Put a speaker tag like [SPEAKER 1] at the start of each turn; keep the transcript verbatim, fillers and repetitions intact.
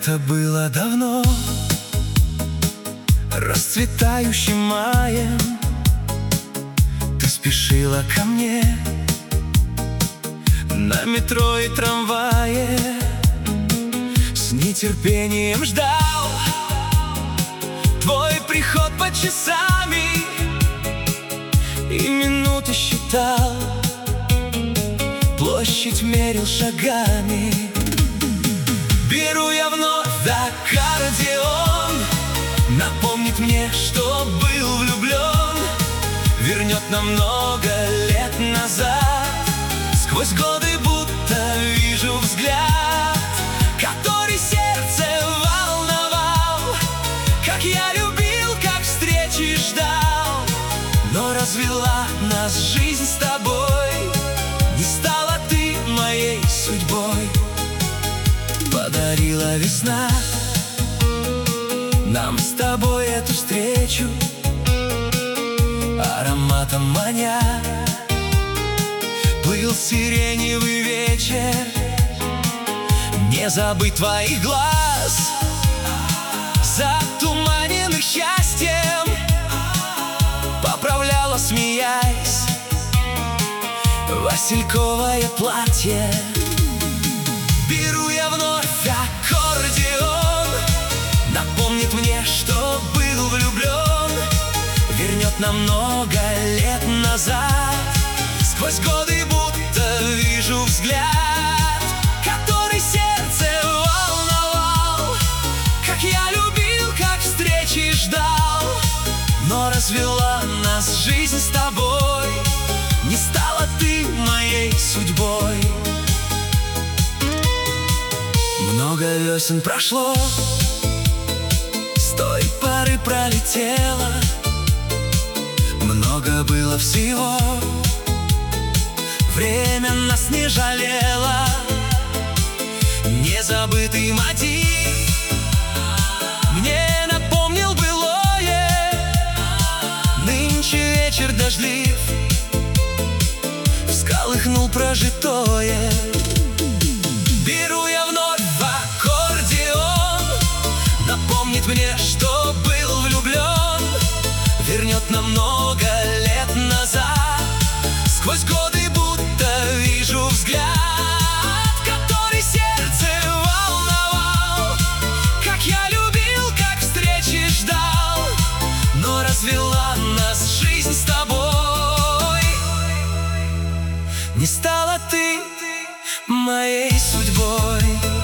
[SPEAKER 1] Это было давно, расцветающим маем. Ты спешила ко мне на метро и трамвае. С нетерпением ждал твой приход по часами и минуты считал, площадь мерил шагами. Беру я вновь аккордеон, напомнит мне, что был влюблен, вернет на много лет назад. Сквозь годы будто вижу взгляд, который сердце волновал. Как я любил, как встречи ждал, но развела нас жизнь с тобой. Не стала ты моей судьбой. Подарила весна нам с тобой эту встречу, ароматом маня. Плыл сиреневый вечер, не забыть твоих глаз, затуманенных счастьем. Поправляла, смеясь, васильковое платье. Беру я вновь аккордеон, напомнит мне, что был влюблен, вернет на много лет назад. Сквозь годы будто вижу взгляд, который сердце волновал. Как я любил, как встречи ждал, но развела нас жизнь с тобой. Не стала ты моей судьбой. Много весен прошло, с той поры пролетело. Много было всего, время нас не жалело. Незабытый мотив мне напомнил былое. Нынче вечер дождлив, всколыхнул прожитое. Беру я вновь аккордеон, напомнит мне, что был влюблен, вернет на много лет назад. Сквозь годы будто вижу взгляд, который сердце волновал. Как я любил, как встречи ждал, но развела нас жизнь с тобой. Не стала ты моей судьбой.